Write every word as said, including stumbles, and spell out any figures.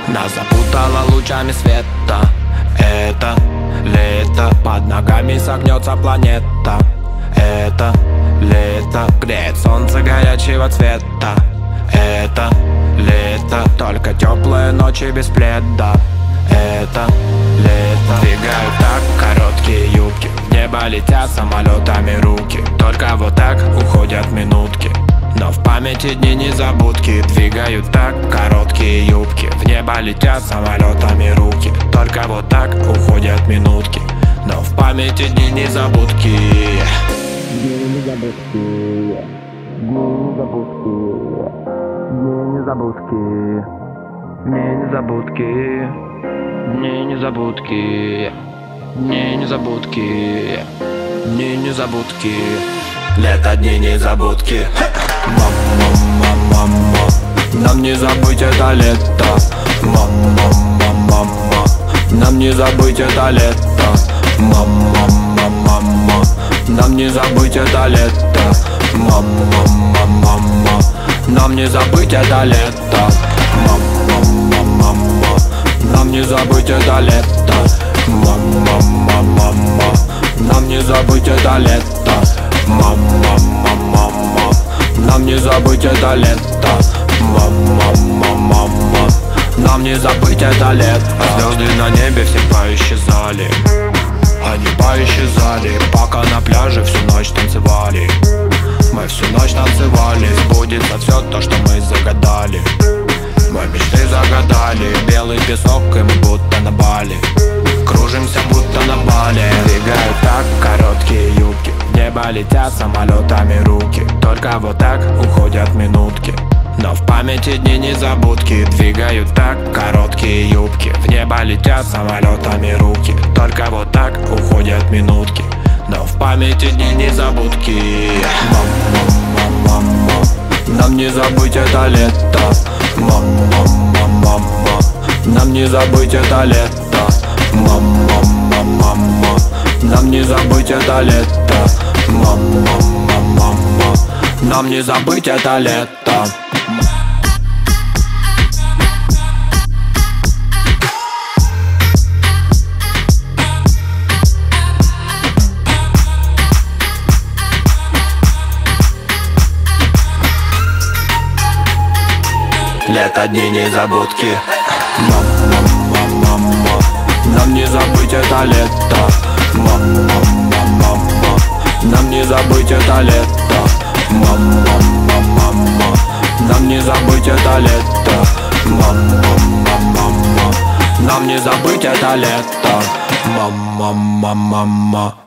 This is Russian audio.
Нас запутало лучами света. Это лето, под ногами согнется планета. Это лето, греет солнце горячего цвета. Это лето, только теплые ночи без пледа. Это лето. Двигают так короткие юбки, в небо летят самолетами руки. Только вот так уходят минутки, но в памяти дни незабудки. Двигают так короткие юбки, в небо летят самолетами руки. Только вот так уходят минутки, но в памяти дни незабудки. Дни незабудки, дни незабудки, дни незабудки, дни незабудки, дни незабудки, дни незабудки. Лето, дни незабудки. Мама, мама, мама, нам не забыть это лето. Мама, мама, мама, нам не забыть это лето. Мама, мама, мама, нам не забыть это лето. Мама, мама, мама, нам не забыть это лето. Мама, мама, мама, нам не забыть это лето. Мама, мама, мама, нам не забыть это лето. Мама, мама, мама, нам не забыть это лето. Мама, мама, мама, нам не забыть это лето. А звезды на небе все поисчезали, они поисчезали, пока на пляже всю ночь танцевали. Мы всю ночь танцевали, сбудется все то, что мы загадали. Мы мечты загадали, белый песок, и мы будто на Бали. Кружимся будто на бале. Двигают так короткие юбки, в небо летят самолетами руки. Только вот так уходят минутки, но в памяти дни незабудки. Двигают так короткие юбки, в небо летят самолетами руки. Только вот так уходят минутки, но в памяти дни незабудки. Мама, мама, мама, нам не забыть это лето. Мама, мама, мама, нам не забыть это лето. Мама, мама, мама, нам не забыть это лето. Мама, мама, мама, нам не забыть это лето. Лето, дни незабудки. Мама, мама, мама, нам не забыть это лето. Мама, мама, мама, нам не забыть это лето. Мама, мама, мама, нам не забыть это лето. Мама, мама, мама, нам не забыть это лето. Мама, мама, мама.